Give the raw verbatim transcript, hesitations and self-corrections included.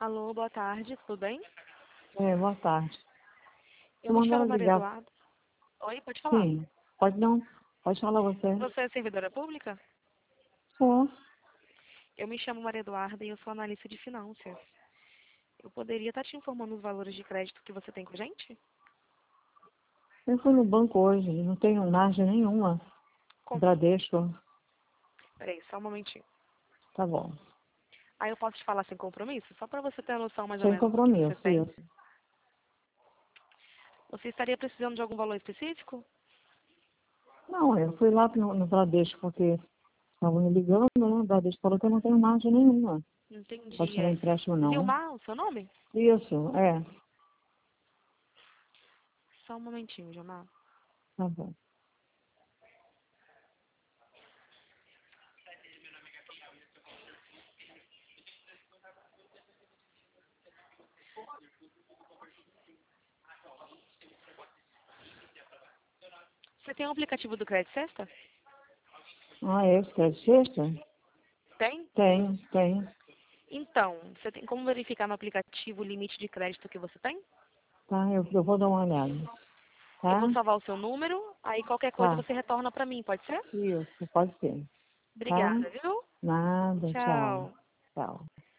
Alô, boa tarde, tudo bem? É, boa tarde. Eu Você me chamo mandaram Maria ligar? Eduarda. Oi, pode falar. Sim. Pode não? Pode falar você. Você é servidora pública? Sou. Eu me chamo Maria Eduarda e eu sou analista de finanças. Eu poderia estar te informando os valores de crédito que você tem com a gente? Eu fui no banco hoje, não tenho margem nenhuma. Como? Bradesco. Peraí, só um momentinho. Tá bom. Aí eu posso te falar sem compromisso? Só para você ter a noção mais ou Sem menos do que você compromisso, tem. isso. Você estaria precisando de algum valor específico? Não, eu fui lá no, no Bradesco porque estavam me ligando, né? O Bradesco falou que eu não tenho margem nenhuma. Pode Entendi, tirar é. empréstimo não. Vilmar, o seu nome? Isso, é. Só um momentinho, Vilmar. Tá bom. Você tem um aplicativo do Crédito Sexta? Ah, é? Você quer de sexta? Tem? Tenho, tenho. Então, você tem como verificar no aplicativo o limite de crédito que você tem? Tá, eu, eu vou dar uma olhada. Eu Tá? vou salvar o seu número, aí qualquer coisa Tá. você retorna pra mim, pode ser? Isso, pode ser. Tá? Obrigada, viu? Nada, tchau. Tchau. Tchau.